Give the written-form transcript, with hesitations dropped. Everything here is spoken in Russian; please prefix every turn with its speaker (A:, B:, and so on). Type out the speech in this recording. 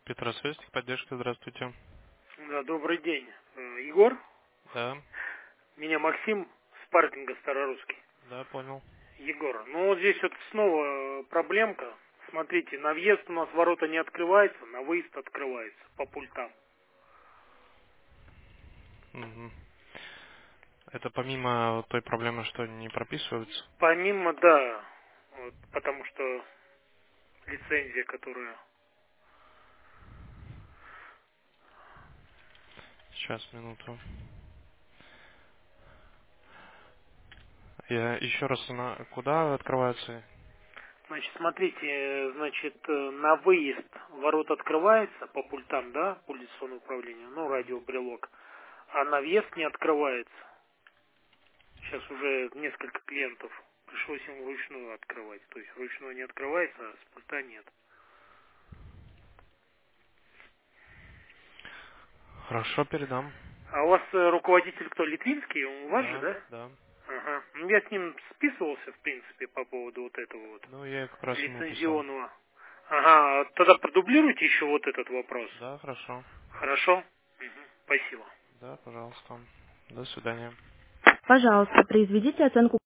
A: Петросвязь, поддержка, здравствуйте.
B: Да, добрый день. Егор?
A: Да,
B: Меня Максим с паркинга Старорусский.
A: да, понял.
B: Егор, ну вот здесь вот снова проблемка. Смотрите, на въезд у нас ворота не открываются, на выезд открывается по пультам.
A: Мгм. Это помимо той проблемы, что не прописываются?
B: Помимо, да, вот, потому что лицензия, которая...
A: Сейчас, минуту. Я еще раз, куда открываются?
B: Значит, смотрите, на выезд ворот открывается по пультам, да, пульт дистанционного управления, ну, радиобрелок, а на въезд не открывается. Сейчас уже несколько клиентов пришлось им вручную открывать. То есть вручную не открывается, а с пульта нет.
A: Хорошо, передам.
B: А у вас руководитель кто, Литвинский? Он у вас же,
A: Да,
B: да?
A: да.
B: Ага. Ну, я с ним списывался, в принципе, по поводу вот этого вот
A: Ну, я как раз ему писал.
B: лицензионного. Ага, тогда продублируйте еще вот этот вопрос.
A: Да, хорошо.
B: Хорошо? Мгм. Спасибо.
A: Да, пожалуйста. До свидания.
C: Пожалуйста, произведите оценку